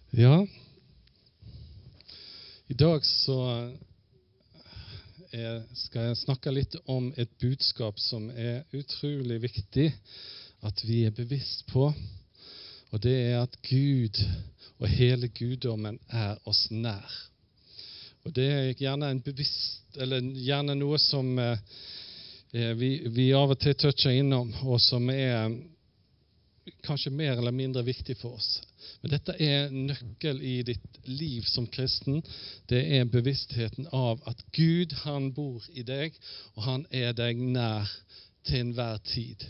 Ja, i dag så skal jeg snakke litt om et budskap som utrolig viktig at vi bevisst på, og det at Gud og hele guddommen oss nær. Og det gjerne gjerne noe som vi av og til toucher innom, og som kanskje mer eller mindre viktig for oss. Men dette nøkkel i ditt liv som kristen. Det bevisstheten av at Gud, han bor i deg, og han deg nær til enhver tid.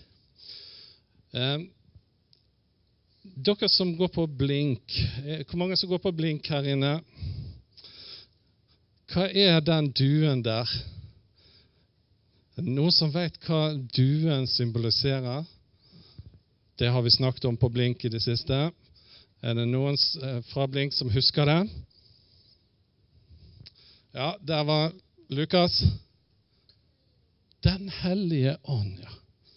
Dere som går på blink, hvor mange som går på blink her inne? Hva den duen der? Noen som vet hva duen symboliserer? Det har vi snakket om på blink i det siste. Det noen fra blink som husker det? Ja, der var Lukas. Den hellige ånd, ja.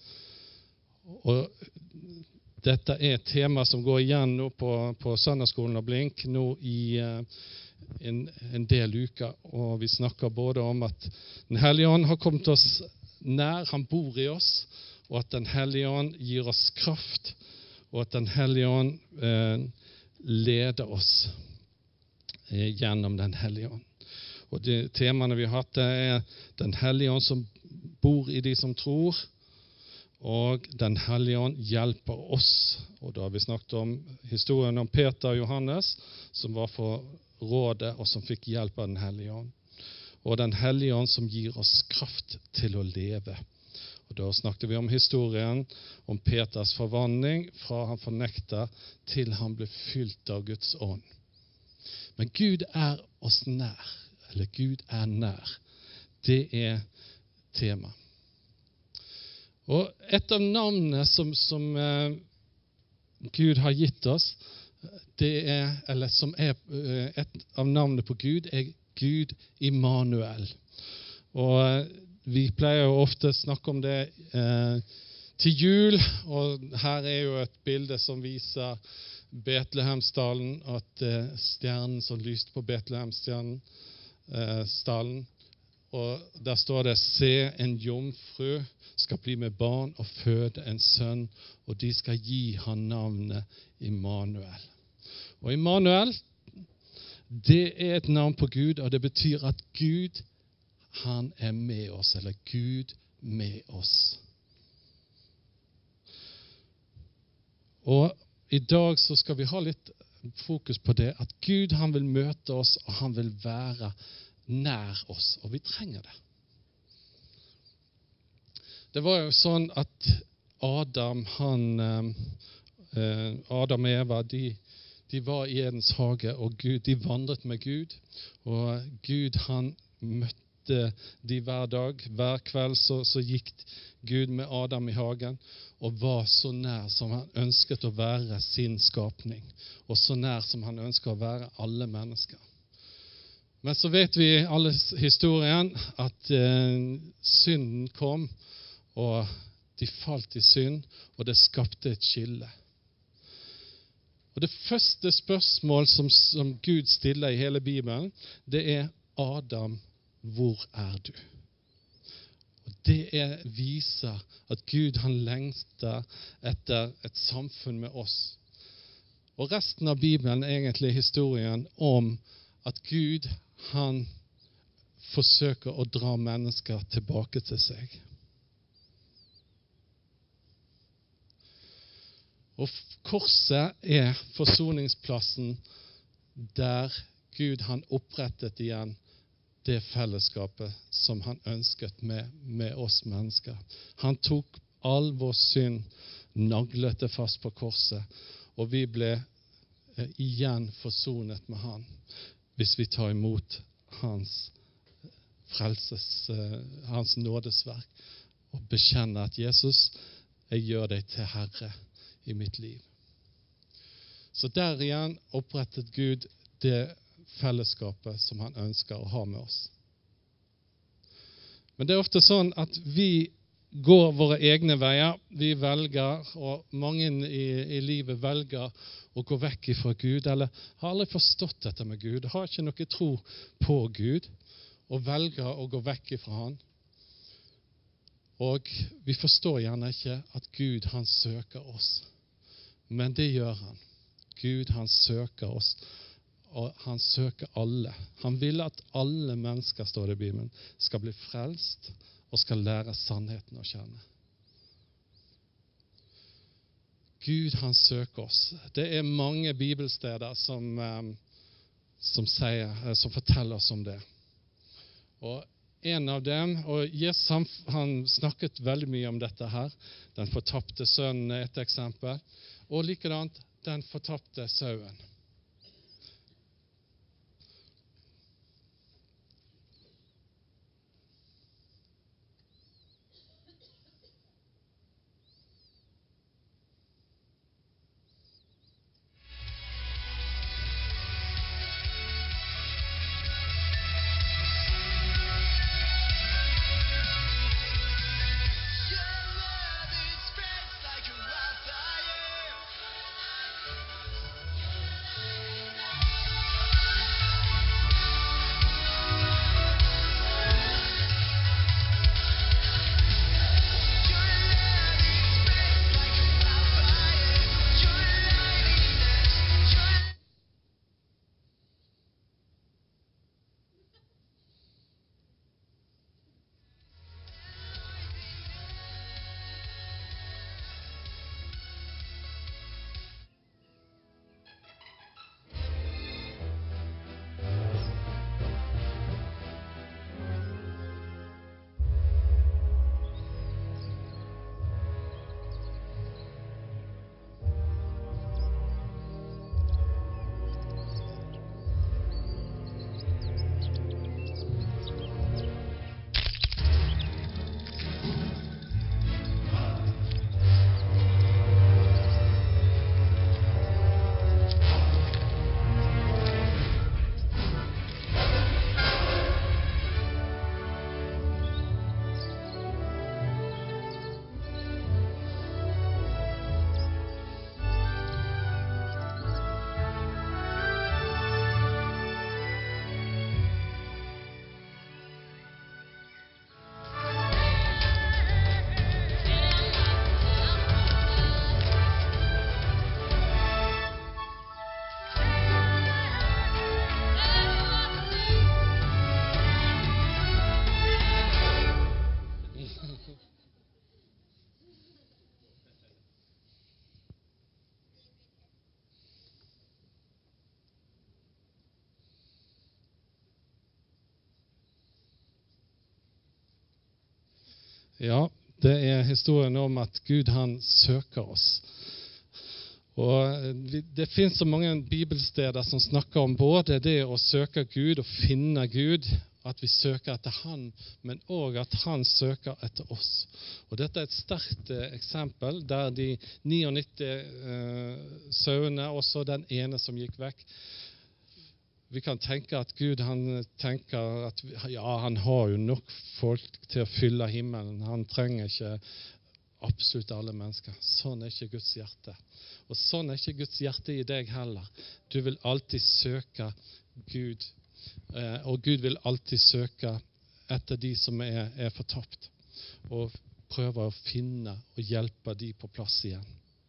Og dette et tema som går igjen nå på søndagsskolen og blink nå i en del uker. Og vi snakker både om at den hellige ånd har kommet oss nær, han bor i oss, og at den hellige ånd gir oss kraft, og at den hellige ånd leder oss gjennom den hellige ånd. Og de temaene vi har hatt, den hellige ånd som bor i de som tror, og den hellige ånd hjelper oss. Og da har vi snakket om historien om Peter og Johannes, som var for rådet, og som fikk hjelp av den hellige ånd. Og den hellige ånd som gir oss kraft til å leve. Og da snakket vi om historien om Peters forvandling fra han fornekter til han ble fylt av Guds ånd. Men Gud oss nær, eller Gud nær. Det tema. Og et av navnene som Gud har gitt oss, eller som et av navnene på Gud, Gud Immanuel. Og vi pleier jo ofte å snakke om det til jul, og her jo et bilde som viser Betlehemsdalen, at stjernen som lyste på Betlehemsdalen, og der står det: se, en jomfru skal bli med barn og føde en sønn, og de skal gi han navnet Immanuel. Og Immanuel, det et navn på Gud, og det betyr at Gud, han med oss, eller Gud med oss. Og i dag så skal vi ha litt fokus på det, at Gud, han vil møte oss, og han vil være nær oss, og vi trenger det. Det var jo sånn at Adam og Eva, de var i Edens hage, og de vandret med Gud, og Gud, han møtte de hver dag. Hver kveld så gikk Gud med Adam i hagen, og var så nær som han ønsket å være sin skapning, og så nær som han ønsket å være alle mennesker. Men så vet vi alle historien at synden kom, og de falt i synd, og det skapte et skille. Og det første spørsmål som Gud stiller i hele Bibelen, det Adam, hvor du? Og det viser at Gud, han lengter etter et samfunn med oss. Og resten av Bibelen egentlig historien om at Gud, han forsøker å dra mennesker tilbake til seg. Og korset forsoningsplassen der Gud, han opprettet igjen det fellesskapet som han ønsket med oss mennesker. Han tok all vår synd, naglet det fast på korset, og vi ble igjen forsonet med han, hvis vi tar imot hans hans nådesverk, og bekjenner at Jesus, jeg gjør deg til Herre i mitt liv. Så der igjen opprettet Gud det fellesskapet som han ønsker å ha med oss. Men det ofte sånn at vi går våre egne veier. Vi velger, og mange i livet velger å gå vekk fra Gud, eller har aldri forstått dette med Gud, har ikke noe tro på Gud, og velger å gå vekk fra han. Og vi forstår gjerne ikke at Gud, han søker oss. Men det gjør han. Gud, han søker oss, og han søker alle. Han vil at alle mennesker, står det i Bibelen, skal bli frelst og skal lære sannheten å kjenne. Gud, han søker oss. Det er mange bibelsteder som forteller oss om det. Og en av dem, og Jesus han snakket veldig mye om dette her. Den fortapte sønnen er et eksempel. Og likadant den fortapte sauen. Ja, det er historien om at Gud, han søker oss. Og det finnes så mange bibelsteder som snakker om både det å søke Gud og finne Gud, at vi søker etter han, men også at han søker etter oss. Og dette er et sterkt eksempel der de 99 sauene, også den ene som gikk vekk. Vi kan tenke at Gud, han tenker at ja, han har jo nok folk til å fylle himmelen. Han trenger ikke absolutt alle mennesker. Sånn er ikke Guds hjerte. Og sånn er ikke Guds hjerte i deg heller. Du vil alltid søke Gud, og Gud vil alltid søke etter de som er fortapt, og prøve å finne og hjelpe de på plass igjen.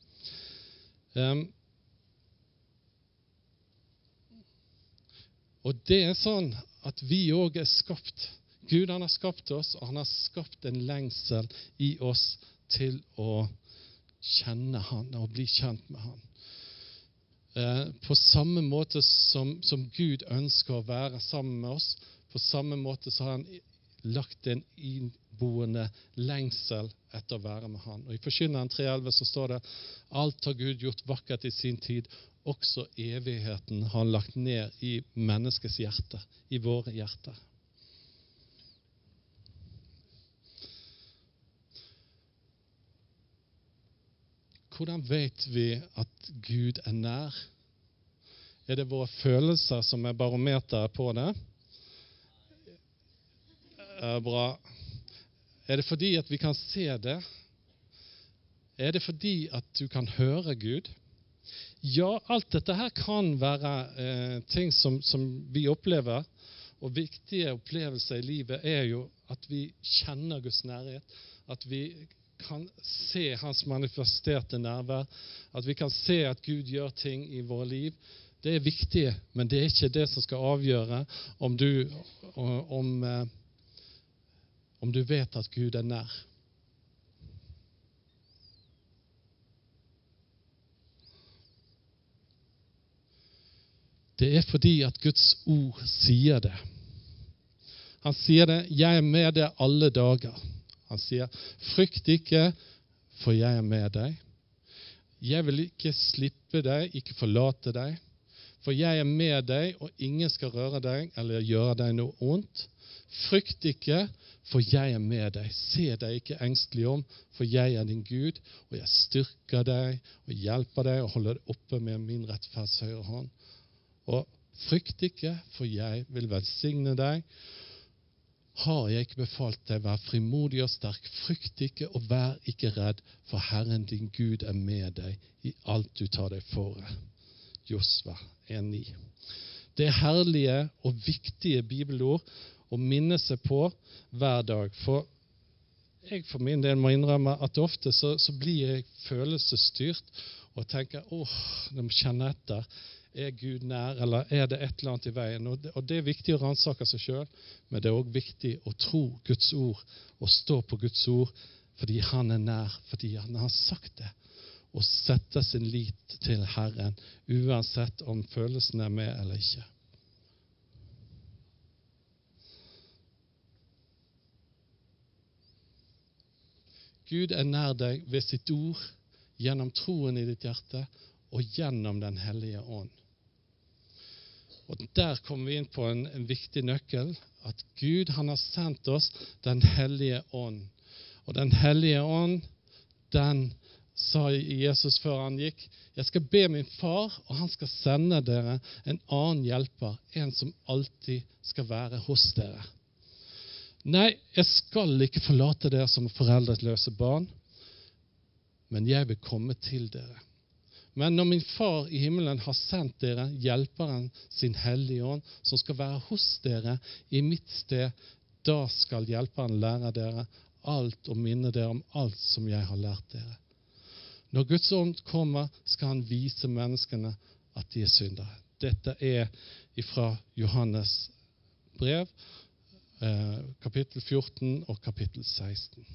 Og det er sånn at vi også er skapt. Gud, han har skapt oss, og han har skapt en lengsel i oss til å kjenne han og bli kjent med han. På samme måte som Gud ønsker å være sammen med oss, på samme måte så har han lagt en innboende lengsel etter å være med han. Og i Forkynneren 3,11 så står det: alt har Gud gjort vakkert i sin tid, også evigheten har han lagt ned i menneskets hjerte, i våre hjerter. Hvordan vet vi at Gud er nær? Er det våre følelser som er barometeret på det? Bra. Er det fordi at vi kan se det? Er det fordi at du kan høre Gud? Ja, alt dette her kan være ting som vi opplever, og viktige opplevelser i livet er jo at vi kjenner Guds nærhet, at vi kan se hans manifesterte nærvær, at vi kan se at Gud gjør ting i våre liv. Det er viktig, men det er ikke det som skal avgjøre om du vet at Gud er nær. Det er fordi at Guds ord sier det. Han sier det, jeg er med deg alle dager. Han sier, frykt ikke, for jeg er med deg. Jeg vil ikke slippe deg, ikke forlate deg. For jeg er med deg, og ingen skal røre deg eller gjøre deg noe ondt. Frykt ikke, for jeg er med deg. Se deg ikke engstelig om, for jeg er din Gud, og jeg styrker deg og hjelper deg og holder deg oppe med min rettferds høyre hånd. Og frykt ikke, for jeg vil velsigne deg. Har jeg ikke befalt deg, vær frimodig og sterk. Frykt ikke og vær ikke redd, for Herren din Gud er med deg i alt du tar deg for. Josva 1,9. Det er herlige og viktige bibelord å minne seg på hver dag. For jeg for min del må innrømme at ofte så blir jeg følelsesstyrt og tenker, de må kjenne etter. Er Gud nær, eller er det et eller annet i veien? Og det er viktig å ransake seg selv, men det er også viktig å tro Guds ord, og stå på Guds ord, fordi han er nær, fordi han har sagt det, og sette sin lit til Herren, uansett om følelsen er med eller ikke. Gud er nær deg ved sitt ord, gjennom troen i ditt hjerte, og gjennom den hellige ånd. Og der kommer vi inn på en viktig nøkkel, at Gud han har sendt oss den hellige ånd. Og den hellige ånd, den sa Jesus før han gikk, jeg skal be min far, og han skal sende dere en annen hjelper, en som alltid skal være hos dere. Nei, jeg skal ikke forlate dere som foreldreløse barn, men jeg vil komme til dere. Men når min far i himmelen har sendt dere hjelperen sin hellige ånd, som skal være hos dere i mitt sted, da skal hjelperen lære dere alt og minne dere om alt som jeg har lært dere. Når Guds ånd kommer, skal han vise menneskene at de er syndere. Dette er fra Johannes brev, kapittel 14 og kapittel 16.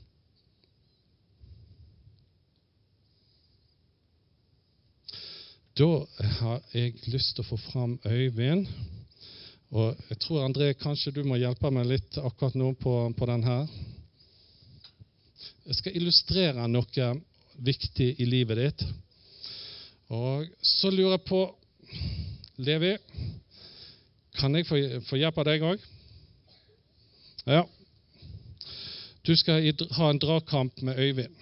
Da har jeg lyst til å få fram Øyvind, og jeg tror André, kanskje du må hjelpe meg litt akkurat nå på den her. Jeg skal illustrere noe viktig i livet ditt, og så lurer jeg på, Levi, kan jeg få hjelp av deg også? Ja. Du skal ha en dragkamp med Øyvind.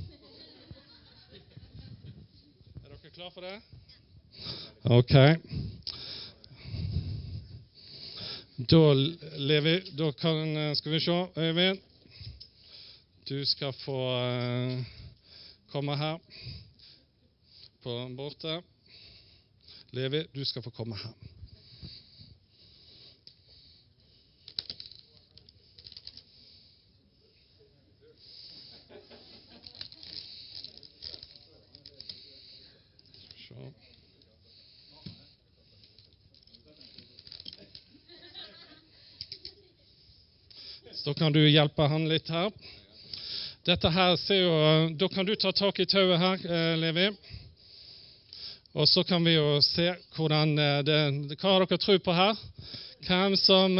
Er dere klar for det? Ok. Da, Levi, skal vi se, Øyvind. Du skal få komme her på borte. Levi, du skal få komme her. Så kan du hjelpe han litt her. Dette her ser jo, da kan du ta tak i tauet her, Levi. Og så kan vi jo se hvordan hva har dere tro på her? Hvem som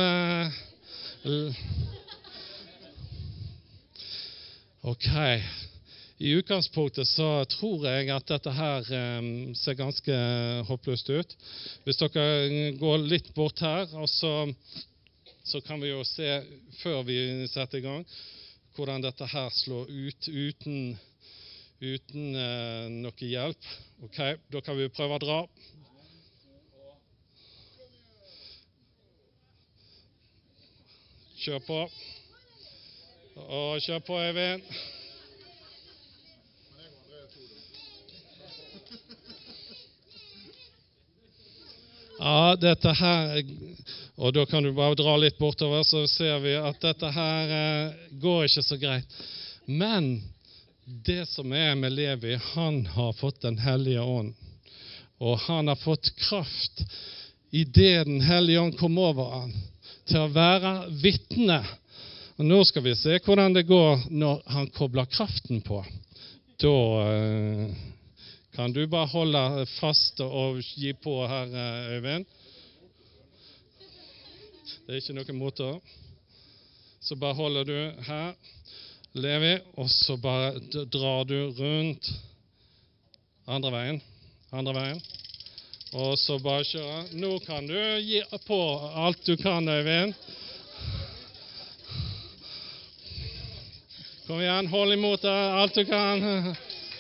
Ok. I utgangspunktet så tror jeg at dette her ser ganske håpløst ut. Hvis dere går litt bort her, og så kan vi jo se, før vi setter i gang, hvordan dette her slår ut uten noe hjelp. Ok, da kan vi prøve å dra. Kjør på. Kjør på, Eivind. Ja, dette her, og da kan du bare dra litt bortover, så ser vi at dette her går ikke så greit. Men det som med Levi, han har fått den hellige ånd, og han har fått kraft i det den hellige ånd kom over han, til å være vitne. Og nå skal vi se hvordan det går når han kobler kraften på. Da kan du bare holde fast og gi på her, Øyvind. Det er ikke noe motor. Så bare holder du her, Levi, og så bare drar du rundt andre veien. Og så bare kjøre. Nå kan du gi på alt du kan, Øyvind. Kom igjen, hold imot det, alt du kan.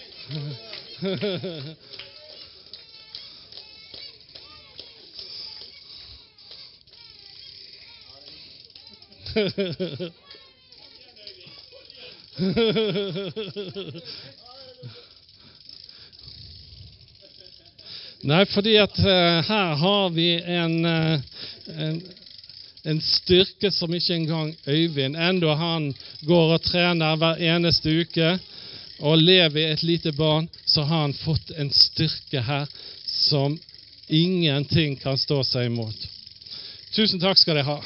Nei, fordi at her har vi en styrke som ikke engang Øyvind, enda han går og trener hver eneste uke og lever i et lite barn, så har han fått en styrke her som ingenting kan stå seg imot. Tusen takk skal dere ha.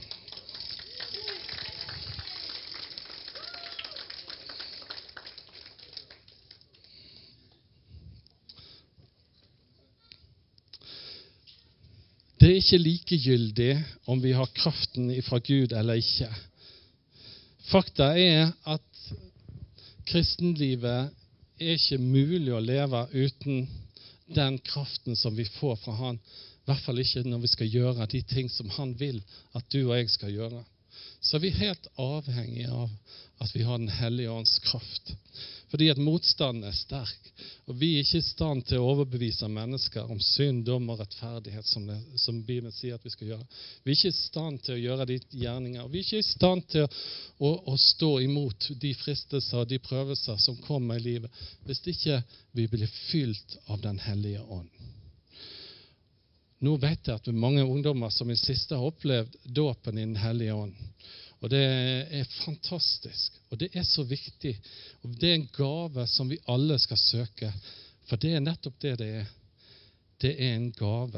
Det er ikke likegyldig om vi har kraften fra Gud eller ikke. Fakta er at kristenlivet er ikke mulig å leve uten den kraften som vi får fra han. I hvert fall ikke når vi skal gjøre de ting som han vil at du og jeg skal gjøre. Så vi er helt avhengige av at vi har den hellige ånds kraft. Fordi at motstanden er sterk, og vi er ikke i stand til å overbevise mennesker om synd, dom og rettferdighet som Bibelen sier at vi skal gjøre. Vi er ikke i stand til å gjøre de gjerninger, og vi er ikke i stand til å stå imot de fristelser og de prøvelser som kommer i livet, hvis ikke vi blir fylt av den hellige ånd. Nå vet jeg at det er mange ungdommer som i siste har opplevd dåpen i den hellige ånd. Og det er fantastisk, og det er så viktig, og det er en gave som vi alle skal søke, for det er nettopp det det er. Det er en gave.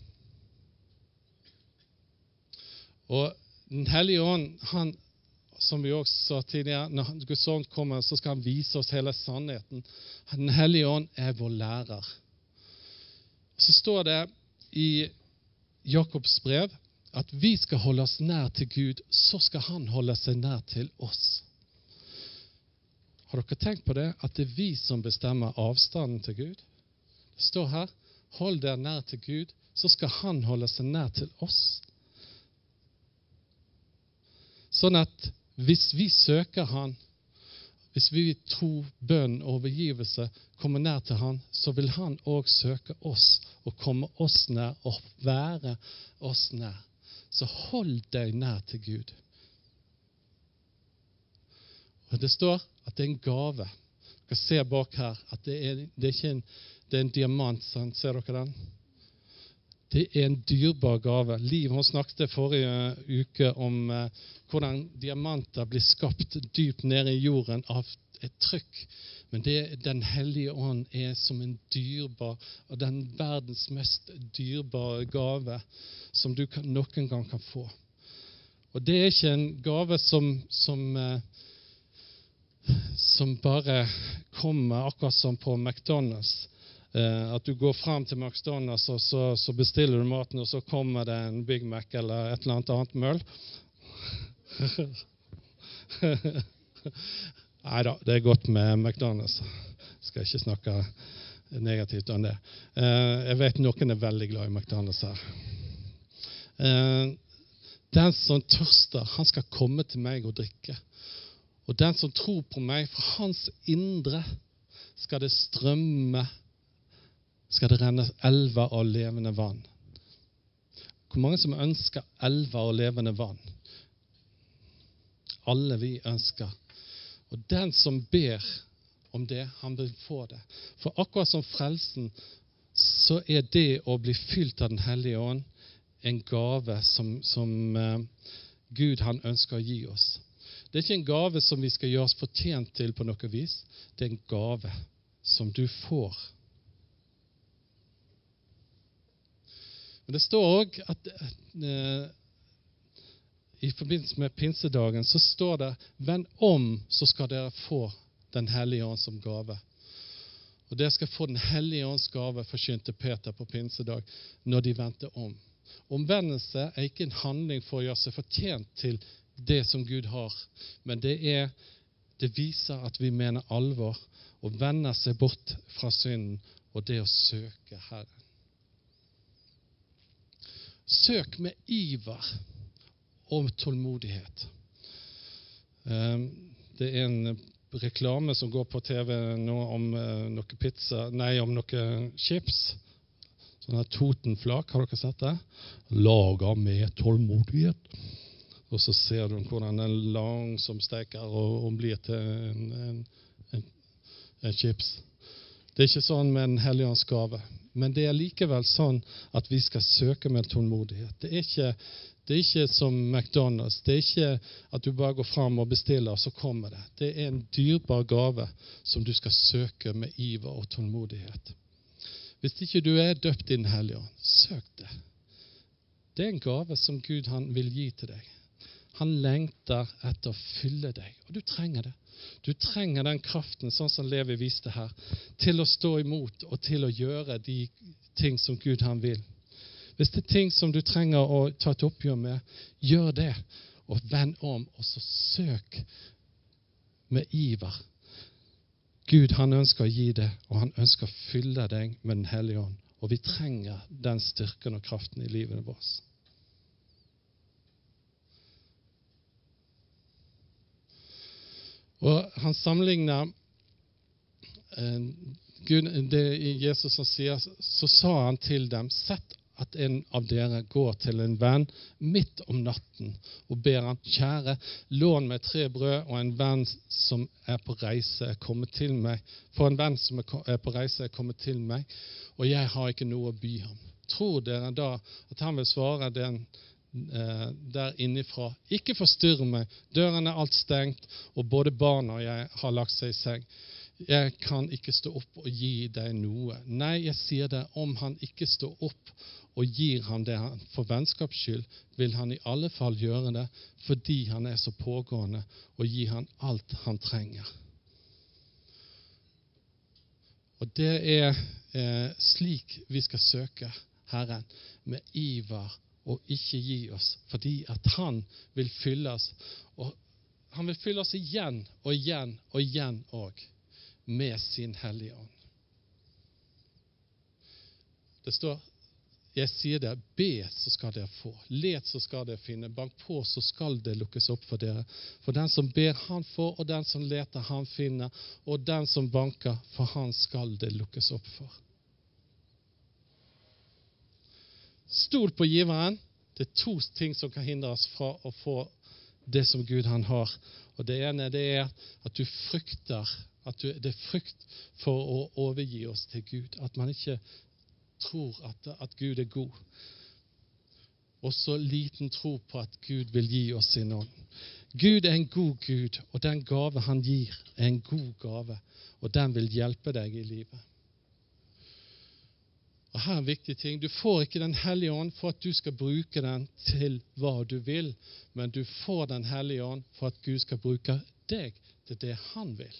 Og den hellige ånd, han, som vi også sa tidligere, når Guds ånd kommer, så skal han vise oss hele sannheten. Den hellige ånd er vår lærer. Så står det i Jakobs brev, at vi skal holde oss nær til Gud, så skal han holde seg nær til oss. Har dere tenkt på det? At det er vi som bestemmer avstanden til Gud? Det står her, hold dere nær til Gud, så skal han holde seg nær til oss. Sånn at hvis vi søker han, hvis vi tro, bønn og overgivelse kommer nær til han, så vil han også søke oss og komme oss nær og være oss nær. Så hold deg nær til Gud. Og det står at det er en gave. Dere ser bak her at det er ikke en diamant, sånn. Ser dere den? Det er en dyrbar gave. Liv, hun snakket forrige uke om hvordan diamanter blir skapt dypt nede i jorden av et trykk. Men den hellige ånd er som en dyrbar, og den verdens mest dyrbare gave som du noen gang kan få. Og det er ikke en gave som bare kommer akkurat som på McDonald's. At du går frem til McDonald's, og så bestiller du maten, og så kommer det en Big Mac eller et eller annet møll. Neida, det er godt med McDonald's. Skal ikke snakke negativt om det. Jeg vet noen er veldig glad i McDonald's her. Den som tørster, han skal komme til meg og drikke. Og den som tror på meg, fra hans indre skal det strømme, skal det renne elver av levende vann. Hvor mange som ønsker elver av levende vann? alle vi ønsker. Og den som ber om det, han vil få det. For akkurat som frelsen, så det å bli fylt av den hellige ånd en gave som Gud han ønsker å gi oss. Det ikke en gave som vi skal gjøre oss fortjent til på noe vis. Det en gave som du får. Men det står også at i forbindelse med pinsedagen så står det, vend om så skal dere få den hellige ånd som gave. Og dere skal få den hellige ånds gave, forkynte Peter på pinsedag, når de vendte om. Omvendelse ikke en handling for å gjøre seg fortjent til det som Gud har, men det viser at vi mener alvor og vender seg bort fra synden og det å søke Herren. Søk med iver og tålmodighet. Det en reklame som går på TV nå om noe pizza, om noe chips. Sånne Totenflak, har dere sett det? Laget med tålmodighet. Og så ser du hvordan den langsomt steker og blir til en chips. Det ikke sånn med en hellige ånds gave. Men det likevel sånn at vi skal søke med tålmodighet. Det ikke som McDonald's. Det ikke at du bare går fram og bestiller, og så kommer det. Det en dyrbar gave som du skal søke med iver og tålmodighet. Hvis ikke du døpt i den hellige ånd, søk det. Det en gave som Gud han vil gi til deg. Han lengter etter å fylle deg, og du trenger det. Du trenger den kraften, sånn som Levi viste her, til å stå imot og til å gjøre de ting som Gud han vil. Hvis det ting som du trenger å ta et oppgjør med, gjør det, og vend om, og så søk med iver. Gud han ønsker å gi det, og han ønsker å fylle deg med den hellige ånd. Og vi trenger den styrken og kraften i livet vårt. Og han sammenligner det i Jesus som sier, så sa han til dem, sett at en av dere går til en venn midt om natten og ber han, kjære, lån meg 3 brød og en venn som på reise kommet til meg, for en venn som på reise kommet til meg, og jeg har ikke noe å by ham. Tror dere da at han vil svare den der innifra, ikke forstyrr meg, døren alt stengt, og både barna og jeg har lagt seg i seng. Jeg kan ikke stå opp og gi deg noe. Nei, jeg sier det, om han ikke står opp og gir ham det for vennskaps skyld, vil han i alle fall gjøre det, fordi han så pågående, og gi han alt han trenger. Og det slik vi skal søke Herren, med iver og ikke gi oss, fordi at han vil fylle oss, og han vil fylle oss igjen og igjen og igjen også, med sin hellige ånd. Det står, jeg sier det, be så skal dere få, let så skal dere finne, bank på så skal det lukkes opp for dere. For den som ber han får, og den som leter han finner, og den som banker for han skal det lukkes opp for. Stol på giveren. Det 2 ting som kan hindre oss fra å få det som Gud han har. Og det ene det at du frykter, det frykt for å overgi oss til Gud. At man ikke tror at Gud god. Og så liten tro på at Gud vil gi oss sin ånd. Gud en god Gud, og den gave han gir en god gave. Og den vil hjelpe deg i livet. Og her en viktig ting, du får ikke den hellige ånd for at du skal bruke den til hva du vil, men du får den hellige ånd for at Gud skal bruke deg til det han vil.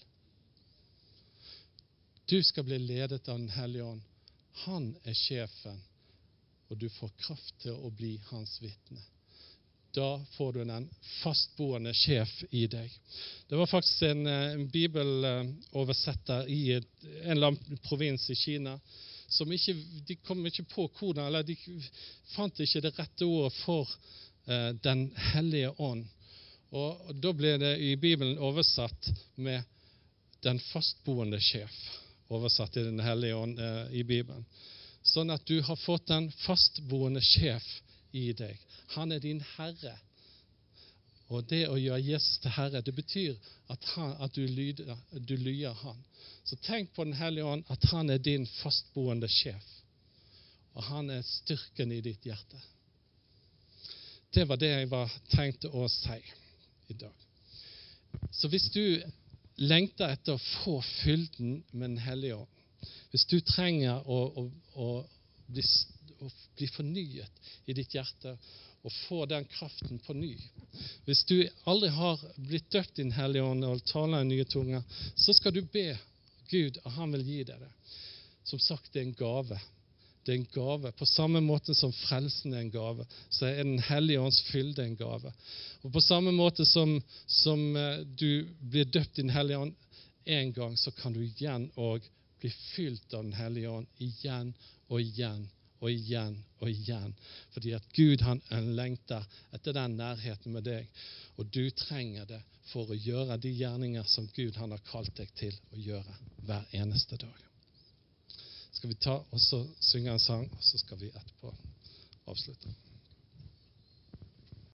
Du skal bli ledet av den hellige ånd. Han sjefen, og du får kraft til å bli hans vitne. Da får du en fastboende sjef i deg. Det var faktisk en bibeloversetter i en eller annen provins i Kina, som de kom ikke på hvordan, eller de fant ikke det rette ordet for den hellige ånd. Og da ble det i Bibelen oversatt med den fastboende sjef, oversatt i den hellige ånd i Bibelen. Sånn at du har fått den fastboende sjef i deg. Han din herre. Og det å gjøre Jesus til Herre, det betyr at du lyder han. Så tenk på Den hellige ånd, at han er din fastboende sjef. Og han er styrken i ditt hjerte. Det var det jeg var tenkt å si i dag. Så hvis du lengter etter å få fylden med Den hellige ånd, hvis du trenger å bli fornyet i ditt hjerte, og få den kraften på ny. Hvis du aldri har blitt døpt i Den hellige ånd og taler i nye tunger, så skal du be Gud, og han vil gi deg det. Som sagt, det er en gave. Det er en gave. På samme måte som frelsen er en gave, så er Den hellige ånds fylde en gave. Og på samme måte som du blir døpt i Den hellige ånd en gang, så kan du igjen og bli fylt av Den hellige ånd igjen og igjen og igjen og igjen. Fordi at Gud han lengter etter den nærheten med deg. Og du trenger det for å gjøre de gjerninger som Gud han har kalt deg til å gjøre hver eneste dag. Skal vi ta og så synge en sang, og så skal vi etterpå avslutte.